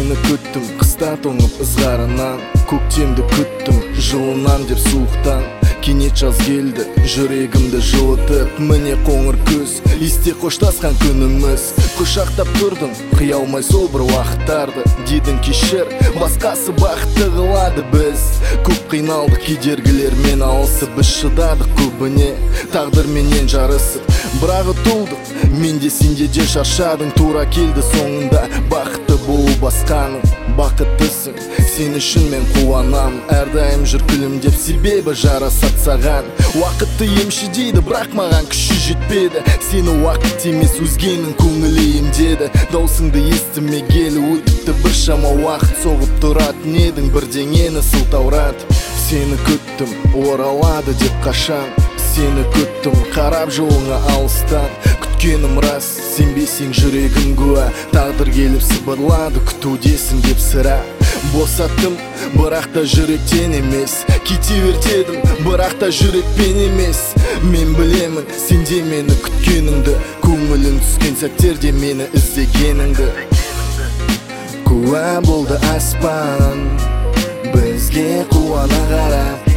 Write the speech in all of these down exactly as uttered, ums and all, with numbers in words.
Сені күттім қыста тоңып ызғарынан, көктемді күттім жылынан деп суықтан. Кенет жаз келді, жүрегімді жылытып, міне қоңыр күз, есте қоштасқан күніміз. Құшақтап тұрдың, қиялмай сол бір уақыттарды, дедің кешір, басқасы бақытты қылады біз. Көп қиналдық кедергілермен алысып, біз шыдадық көбіне, тағдырменен жарысып. Бірақ ұтылдық, мен де сенде де шаршадың, тура келді соңында бақытты болу басқаның. Бақыттысың, сен үшін мен қуанам, әрдайым жүр күлімдеп, себебі жарасады саған. Уақытты емші дейді, бірақ маған күші жетпеді. Сені уақыт емес өзгенің көңілі емдеді. Даусыңды естімегелі өтіпті біршама уақыт, соғып тұратын едің бірдеңені сылтауратып. Сені күттім, оралады деп қашан, сені күттім, қарап жолыңа алыстан. Күткенім рас, сенбесең жүрегім куә, тағдыр келіп сыбырлады, күтудесің деп сірә. Босаттым, бірақ та жүректен емес, кете бер дедім, бірақ та жүрекпен емес. Мен білемін, сенде мені күткеніңді, көңілің түскен сәттерде мені іздегеніңді. Куә болды аспан, бізге қуана қарап.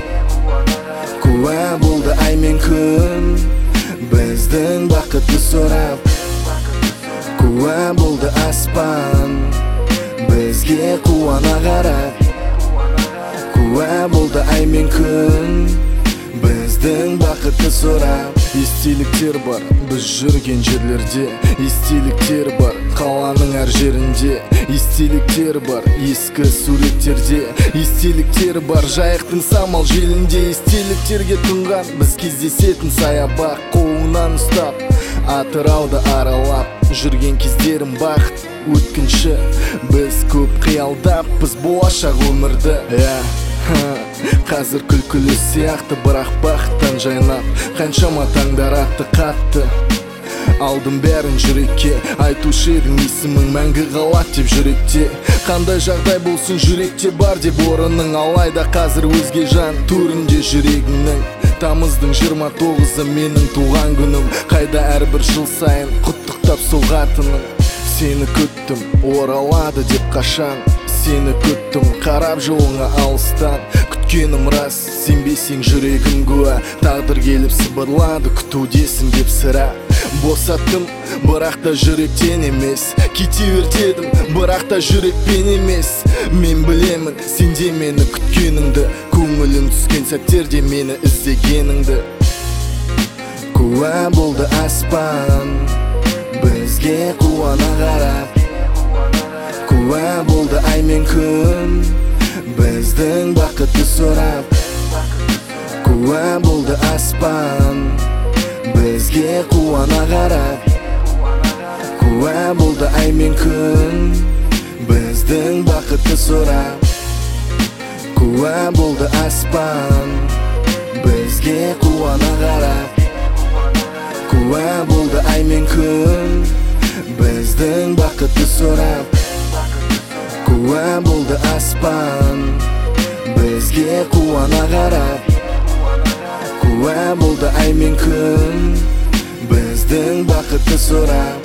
Куә болды ай мен күн, біздің бақытты сұрап. Куә болды аспан, бізге қуана қарап. Куә болды ай мен күн, біздің бақытты сұрап. Естеліктер бар біз жүрген жерлерде, естеліктер бар қаланың әр жерінде. Естеліктер бар ескі суреттерде, естеліктер бар жайықтың самал желінде. Естеліктерге тұнған біз кездесетін саябақ, қолыңнан ұстап Атырауды аралап жүрген кездерім бақыт өткінші. Біз көп қиялдаппыз болашақ өмірді. Қазір күлкілі сияқты, бірақ бақыттан жайнап, қаншама таңдар атты қатты. Алдым бәрін жүрекке, айтушы едің есімің мәңгі қалады деп жүректе. Қандай жағдай болсын жүректе бар деп орының, алайда қазір өзге жан төрінде жүрегіңнің. Тамыздың жиырма тоғызы менің туған күнім, қайда әрбір жыл сайын құттықтап соғатыным. Сені күттім, оралады деп қашан, сені күттім, қарап жолыңа алыстан. Күткенім рас, сенбесең жүрегім куә, тағдыр келіп сыбырлады, күтудесің деп сірә. Босаттым, бірақ та жүректен емес, кете бер дедім, бірақ та жүрекпен емес. Мен білемін, сенде мені күткеніңді, көңілің түскен сәттерде мені іздегеніңді. Куә болды аспан, бізге қуана қарап. Куә болды ай мен күн, біздің бақытты сұрап. Куә болды аспан, бізге қуана қарап. Куә болды ай мен күн, біздің бақытты сұрап. Куә болды аспан, бізге қуана қарап. Куә болды ай мен күн, біздің бақытты сұрап. Куә болды аспан, бізге қуана қарап. Куә болды ай мен күн, біздің бақытты сұрап.